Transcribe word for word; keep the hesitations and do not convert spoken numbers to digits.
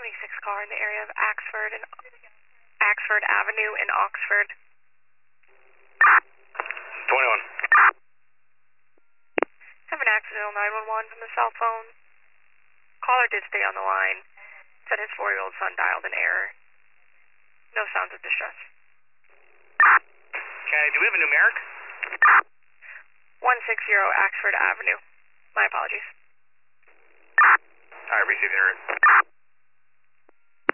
seventy-six car in the area of Axford and Axford Avenue in Oxford. twenty-one. Have an accidental nine one one from the cell phone. Caller did stay on the line. Said his four-year-old son dialed in error. No sounds of distress. Okay, do we have a numeric? one sixty Axford Avenue. My apologies. Alright, receiving the route.